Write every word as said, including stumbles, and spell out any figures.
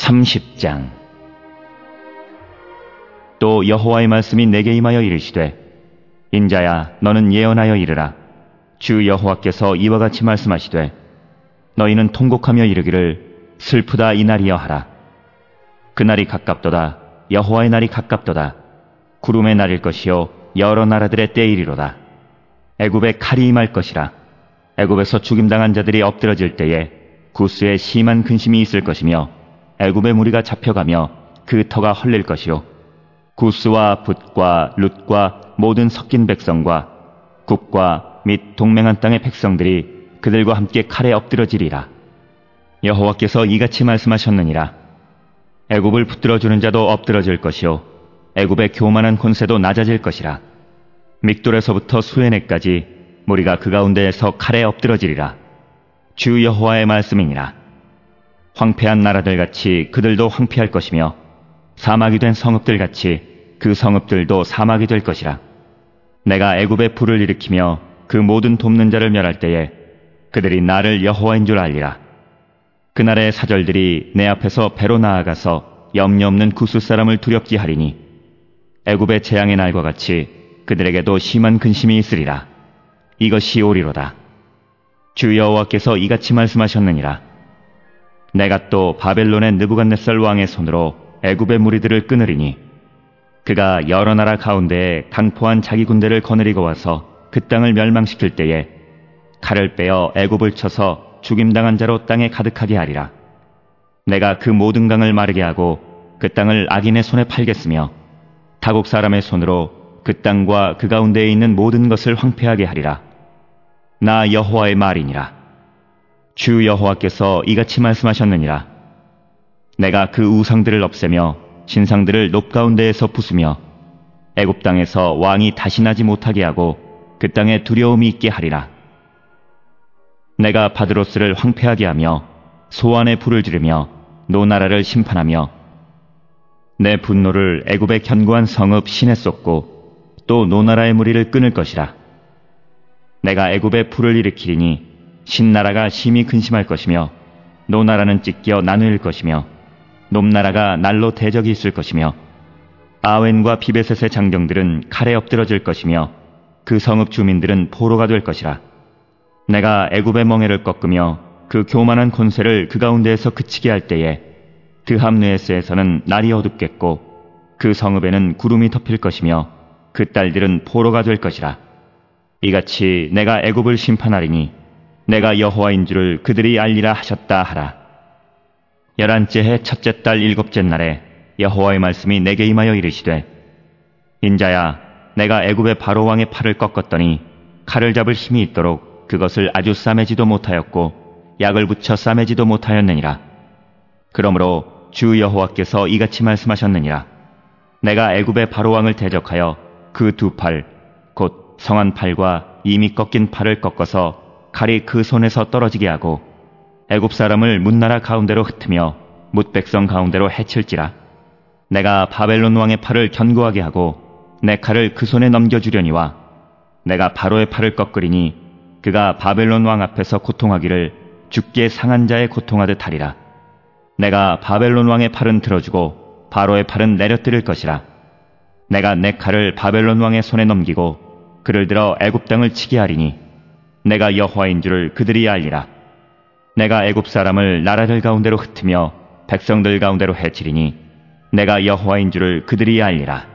삼십 장. 또 여호와의 말씀이 내게 임하여 이르시되, 인자야, 너는 예언하여 이르라. 주 여호와께서 이와 같이 말씀하시되, 너희는 통곡하며 이르기를 슬프다 이날이여 하라. 그날이 가깝도다. 여호와의 날이 가깝도다. 구름의 날일 것이요 여러 나라들의 때이리로다. 애굽에 칼이 임할 것이라. 애굽에서 죽임당한 자들이 엎드러질 때에 구스에 심한 근심이 있을 것이며, 애굽의 무리가 잡혀가며 그 터가 헐릴 것이요 구스와 붓과 룻과 모든 섞인 백성과 국과 및 동맹한 땅의 백성들이 그들과 함께 칼에 엎드러지리라. 여호와께서 이같이 말씀하셨느니라. 애굽을 붙들어주는 자도 엎드러질 것이요 애굽의 교만한 권세도 낮아질 것이라. 믹돌에서부터 수에네까지 무리가 그 가운데에서 칼에 엎드러지리라. 주 여호와의 말씀이니라. 황폐한 나라들같이 그들도 황폐할 것이며, 사막이 된 성읍들같이 그 성읍들도 사막이 될 것이라. 내가 애굽에 불을 일으키며 그 모든 돕는 자를 멸할 때에 그들이 나를 여호와인 줄 알리라. 그날의 사절들이 내 앞에서 배로 나아가서 염려 없는 구스 사람을 두렵게 하리니, 애굽의 재앙의 날과 같이 그들에게도 심한 근심이 있으리라. 이것이 오리로다. 주 여호와께서 이같이 말씀하셨느니라. 내가 또 바벨론의 느부갓네살 왕의 손으로 애굽의 무리들을 끊으리니, 그가 여러 나라 가운데에 강포한 자기 군대를 거느리고 와서 그 땅을 멸망시킬 때에 칼을 빼어 애굽을 쳐서 죽임당한 자로 땅에 가득하게 하리라. 내가 그 모든 강을 마르게 하고 그 땅을 악인의 손에 팔겠으며, 타국 사람의 손으로 그 땅과 그 가운데에 있는 모든 것을 황폐하게 하리라. 나 여호와의 말이니라. 주 여호와께서 이같이 말씀하셨느니라. 내가 그 우상들을 없애며 신상들을 높 가운데에서 부수며 애굽 땅에서 왕이 다시 나지 못하게 하고 그 땅에 두려움이 있게 하리라. 내가 바드로스를 황폐하게 하며 소안에 불을 지르며 노나라를 심판하며 내 분노를 애굽의 견고한 성읍 신에 쏟고 또 노나라의 무리를 끊을 것이라. 내가 애굽에 불을 일으키리니 신나라가 심히 근심할 것이며, 노나라는 찢겨 나누일 것이며, 놈나라가 날로 대적이 있을 것이며, 아웬과 비베셋의 장정들은 칼에 엎드러질 것이며, 그 성읍 주민들은 포로가 될 것이라. 내가 애굽의 멍에를 꺾으며 그 교만한 권세를 그 가운데에서 그치게 할 때에 드함느에스에서는 날이 어둡겠고 그 성읍에는 구름이 덮일 것이며 그 딸들은 포로가 될 것이라. 이같이 내가 애굽을 심판하리니 내가 여호와인 줄을 그들이 알리라 하셨다 하라. 열한째 해 첫째 달 일곱째 날에 여호와의 말씀이 내게 임하여 이르시되, 인자야, 내가 애굽의 바로 왕의 팔을 꺾었더니 칼을 잡을 힘이 있도록 그것을 아주 싸매지도 못하였고 약을 붙여 싸매지도 못하였느니라. 그러므로 주 여호와께서 이같이 말씀하셨느니라. 내가 애굽의 바로 왕을 대적하여 그 두 팔, 곧 성한 팔과 이미 꺾인 팔을 꺾어서 칼이 그 손에서 떨어지게 하고 애굽 사람을 문나라 가운데로 흩으며 뭇백성 가운데로 해칠지라. 내가 바벨론 왕의 팔을 견고하게 하고 내 칼을 그 손에 넘겨주려니와 내가 바로의 팔을 꺾으리니 그가 바벨론 왕 앞에서 고통하기를 죽게 상한 자의 고통하듯 하리라. 내가 바벨론 왕의 팔은 들어주고 바로의 팔은 내려뜨릴 것이라. 내가 내 칼을 바벨론 왕의 손에 넘기고 그를 들어 애굽 땅을 치게 하리니 내가 여호와인 줄을 그들이 알리라. 내가 애굽 사람을 나라들 가운데로 흩으며 백성들 가운데로 해치리니 내가 여호와인 줄을 그들이 알리라.